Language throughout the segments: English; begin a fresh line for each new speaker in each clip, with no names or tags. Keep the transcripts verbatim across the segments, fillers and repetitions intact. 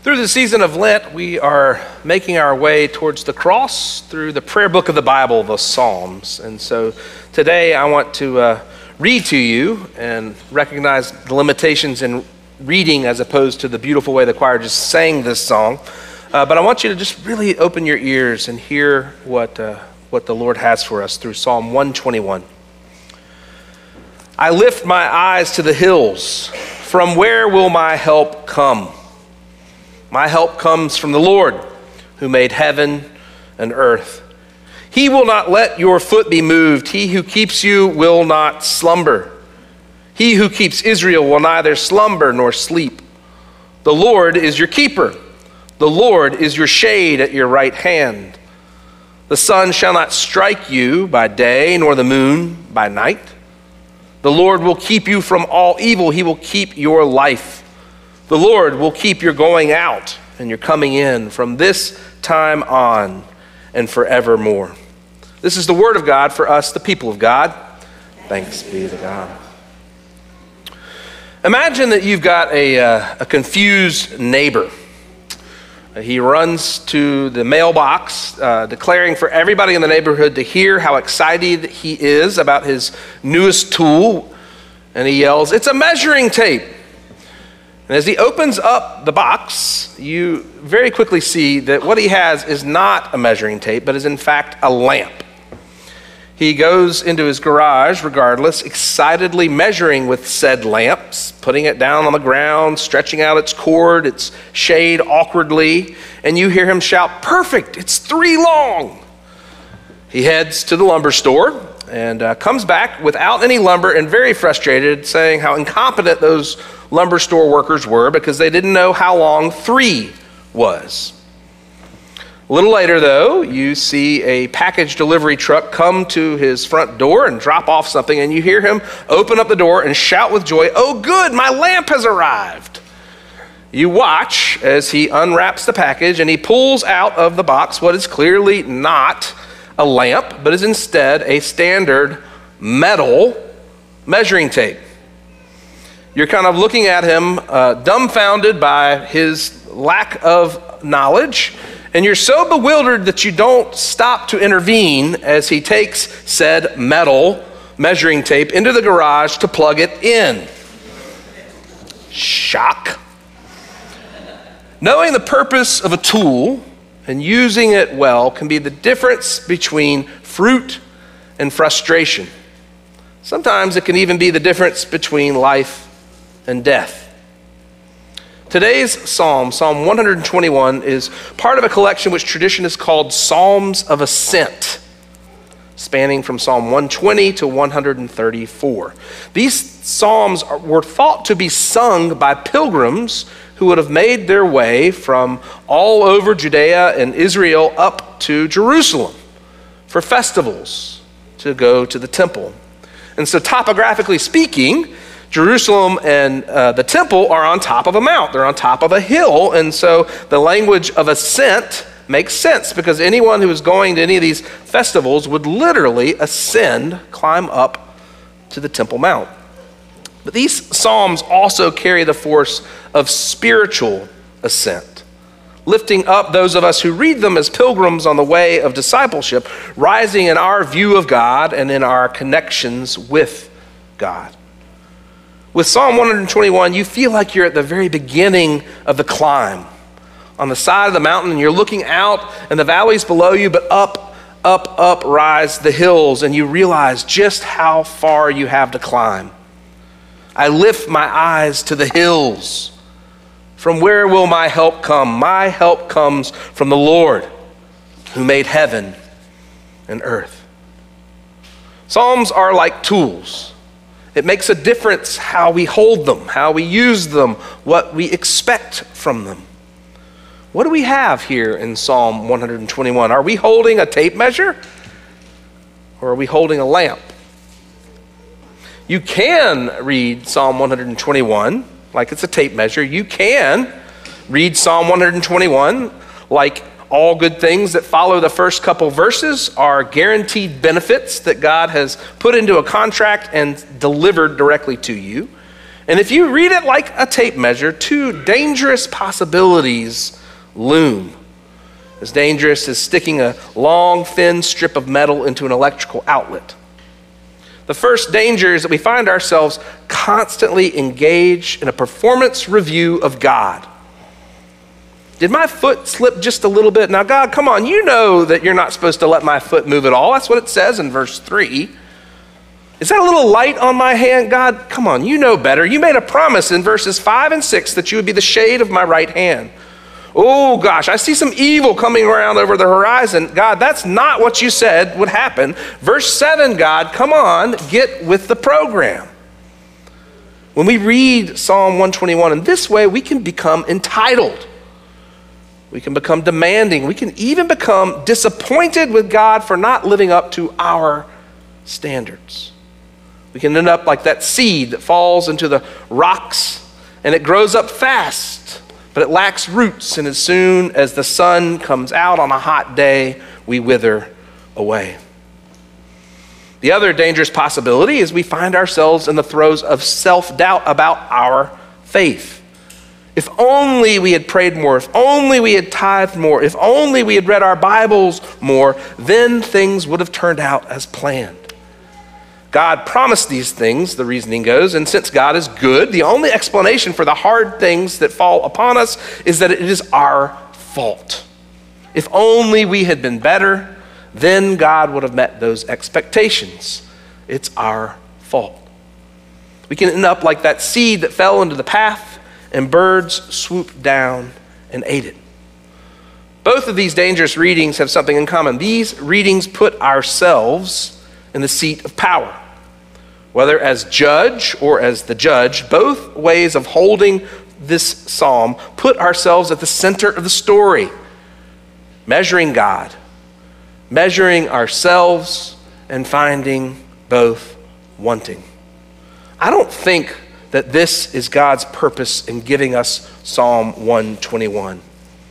Through the season of Lent, we are making our way towards the cross through the prayer book of the Bible, the Psalms. And so today I want to uh, read to you and recognize the limitations in reading as opposed to the beautiful way the choir just sang this song. Uh, but I want you to just really open your ears and hear what, uh, what the Lord has for us through Psalm one twenty-one. I lift my eyes to the hills. From where will my help come? My help comes from the Lord, who made heaven and earth. He will not let your foot be moved. He who keeps you will not slumber. He who keeps Israel will neither slumber nor sleep. The Lord is your keeper. The Lord is your shade at your right hand. The sun shall not strike you by day, nor the moon by night. The Lord will keep you from all evil. He will keep your life. The Lord will keep your going out and your coming in from this time on and forevermore. This is the word of God for us, the people of God. Thanks be to God. Imagine that you've got a, uh, a confused neighbor. He runs to the mailbox, uh, declaring for everybody in the neighborhood to hear how excited he is about his newest tool. And he yells, "It's a measuring tape." And as he opens up the box, you very quickly see that what he has is not a measuring tape, but is in fact a lamp. He goes into his garage, regardless, excitedly measuring with said lamps, putting it down on the ground, stretching out its cord, its shade awkwardly, and you hear him shout, "Perfect, it's three long." He heads to the lumber store and uh, comes back without any lumber and very frustrated, saying how incompetent those lumber store workers were because they didn't know how long three was. A little later, though, you see a package delivery truck come to his front door and drop off something, and you hear him open up the door and shout with joy, "Oh good, my lamp has arrived." You watch as he unwraps the package and he pulls out of the box what is clearly not a lamp, but is instead a standard metal measuring tape. You're kind of looking at him, uh, dumbfounded by his lack of knowledge, and you're so bewildered that you don't stop to intervene as he takes said metal measuring tape into the garage to plug it in. Shock. Knowing the purpose of a tool and using it well can be the difference between fruit and frustration. Sometimes it can even be the difference between life and death. Today's psalm, Psalm one twenty-one, is part of a collection which tradition is called Psalms of Ascent, spanning from Psalm one twenty to one thirty-four. These psalms are, were thought to be sung by pilgrims who would have made their way from all over Judea and Israel up to Jerusalem for festivals to go to the temple. And so topographically speaking, Jerusalem and uh, the temple are on top of a mount. They're on top of a hill. And so the language of ascent makes sense because anyone who is going to any of these festivals would literally ascend, climb up to the Temple Mount. But these psalms also carry the force of spiritual ascent, lifting up those of us who read them as pilgrims on the way of discipleship, rising in our view of God and in our connections with God. With Psalm one twenty-one, you feel like you're at the very beginning of the climb. On the side of the mountain, and you're looking out and the valleys below you, but up, up, up rise the hills, and you realize just how far you have to climb. I lift my eyes to the hills. From where will my help come? My help comes from the Lord, who made heaven and earth. Psalms are like tools. It makes a difference how we hold them, how we use them, what we expect from them. What do we have here in Psalm one twenty-one? Are we holding a tape measure or are we holding a lamp? You can read Psalm one twenty-one like it's a tape measure. You can read Psalm one twenty-one like all good things that follow the first couple verses are guaranteed benefits that God has put into a contract and delivered directly to you. And if you read it like a tape measure, two dangerous possibilities loom. As dangerous as sticking a long, thin strip of metal into an electrical outlet. The first danger is that we find ourselves constantly engaged in a performance review of God. Did my foot slip just a little bit? Now, God, come on, you know that you're not supposed to let my foot move at all. That's what it says in verse three. Is that a little light on my hand? God, come on, you know better. You made a promise in verses five and six that you would be the shade of my right hand. Oh gosh, I see some evil coming around over the horizon. God, that's not what you said would happen. Verse seven, God, come on, get with the program. When we read Psalm one twenty-one in this way, we can become entitled. We can become demanding. We can even become disappointed with God for not living up to our standards. We can end up like that seed that falls into the rocks and it grows up fast, but it lacks roots, and as soon as the sun comes out on a hot day, we wither away. The other dangerous possibility is we find ourselves in the throes of self-doubt about our faith. If only we had prayed more, if only we had tithed more, if only we had read our Bibles more, then things would have turned out as planned. God promised these things, the reasoning goes, and since God is good, the only explanation for the hard things that fall upon us is that it is our fault. If only we had been better, then God would have met those expectations. It's our fault. We can end up like that seed that fell into the path and birds swooped down and ate it. Both of these dangerous readings have something in common. These readings put ourselves in the seat of power. Whether as judge or as the judge, both ways of holding this psalm put ourselves at the center of the story, measuring God, measuring ourselves, and finding both wanting. I don't think that this is God's purpose in giving us Psalm one twenty-one.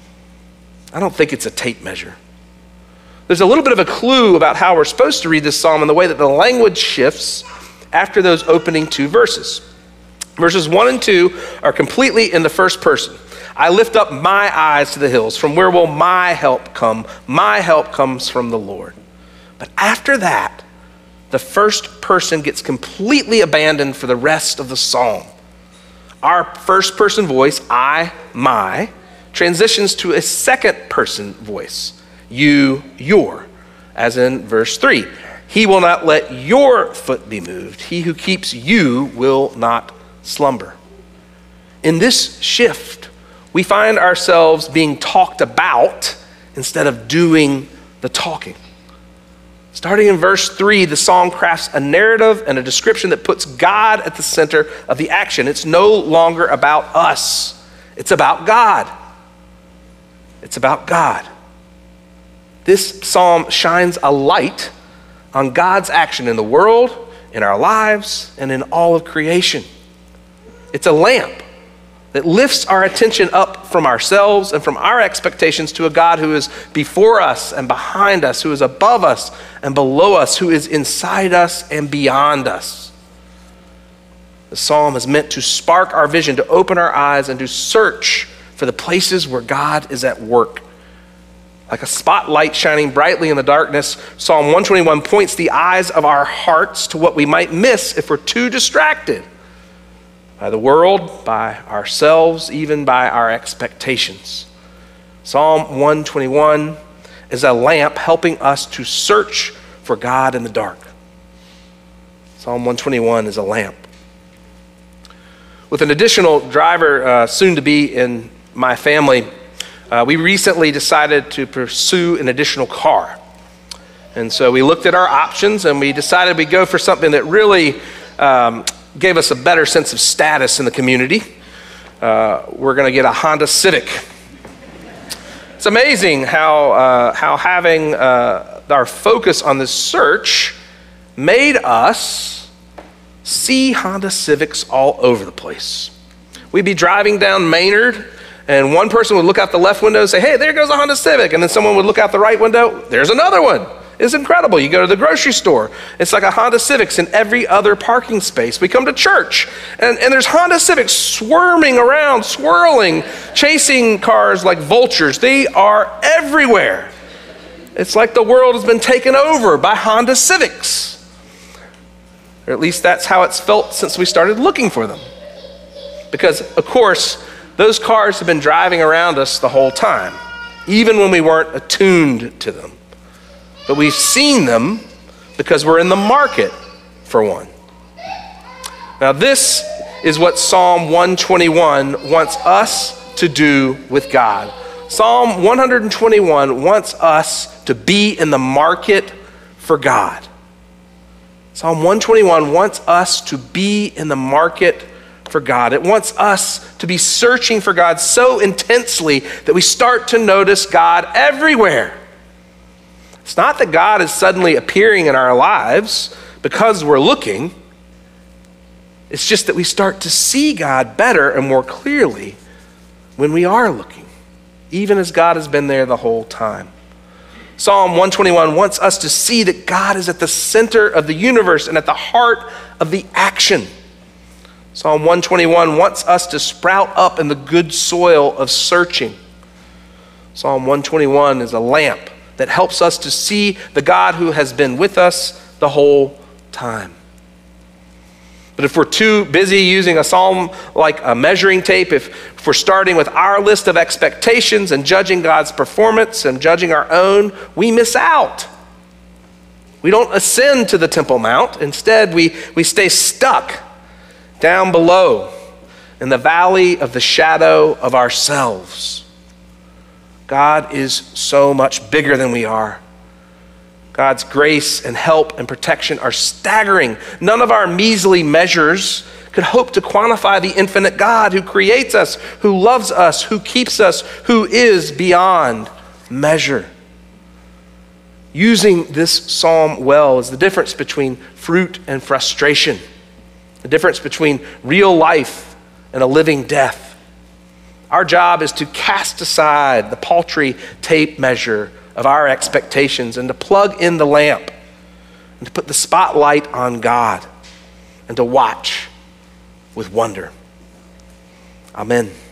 I don't think it's a tape measure. There's a little bit of a clue about how we're supposed to read this psalm in the way that the language shifts after those opening two verses. Verses one and two are completely in the first person. I lift up my eyes to the hills. From where will my help come? My help comes from the Lord. But after that, the first person gets completely abandoned for the rest of the psalm. Our first person voice, I, my, transitions to a second person voice, you, your, as in verse three. He will not let your foot be moved. He who keeps you will not slumber. In this shift, we find ourselves being talked about instead of doing the talking. Starting in verse three, the psalm crafts a narrative and a description that puts God at the center of the action. It's no longer about us. It's about God. It's about God. This psalm shines a light on God's action in the world, in our lives, and in all of creation. It's a lamp that lifts our attention up from ourselves and from our expectations to a God who is before us and behind us, who is above us and below us, who is inside us and beyond us. The psalm is meant to spark our vision, to open our eyes, and to search for the places where God is at work. Like a spotlight shining brightly in the darkness, Psalm one twenty-one points the eyes of our hearts to what we might miss if we're too distracted by the world, by ourselves, even by our expectations. Psalm one twenty-one is a lamp helping us to search for God in the dark. Psalm one twenty-one is a lamp. With an additional driver uh, soon to be in my family, Uh, we recently decided to pursue an additional car. And so we looked at our options and we decided we'd go for something that really um, gave us a better sense of status in the community. Uh, we're gonna get a Honda Civic. It's amazing how, uh, how having uh, our focus on this search made us see Honda Civics all over the place. We'd be driving down Maynard, and one person would look out the left window and say, hey, there goes a Honda Civic. And then someone would look out the right window, there's another one. is incredible. You go to the grocery store, it's like a Honda Civics in every other parking space. We come to church, and, and there's Honda Civics swarming around, swirling, chasing cars like vultures. They are everywhere. It's like the world has been taken over by Honda Civics. Or at least that's how it's felt since we started looking for them. Because, of course, those cars have been driving around us the whole time, even when we weren't attuned to them. But we've seen them because we're in the market for one. Now, this is what Psalm one twenty-one wants us to do with God. Psalm one twenty-one wants us to be in the market for God. Psalm one twenty-one wants us to be in the market for God. It wants us to be searching for God so intensely that we start to notice God everywhere. It's not that God is suddenly appearing in our lives because we're looking. It's just that we start to see God better and more clearly when we are looking, even as God has been there the whole time. Psalm one twenty-one wants us to see that God is at the center of the universe and at the heart of the action. Psalm one twenty-one wants us to sprout up in the good soil of searching. Psalm one twenty-one is a lamp that helps us to see the God who has been with us the whole time. But if we're too busy using a psalm like a measuring tape, if, if we're starting with our list of expectations and judging God's performance and judging our own, we miss out. We don't ascend to the Temple Mount. Instead, we, we stay stuck down below in the valley of the shadow of ourselves. God is so much bigger than we are. God's grace and help and protection are staggering. None of our measly measures could hope to quantify the infinite God who creates us, who loves us, who keeps us, who is beyond measure. Using this psalm well is the difference between fruit and frustration, the difference between real life and a living death. Our job is to cast aside the paltry tape measure of our expectations and to plug in the lamp and to put the spotlight on God and to watch with wonder. Amen.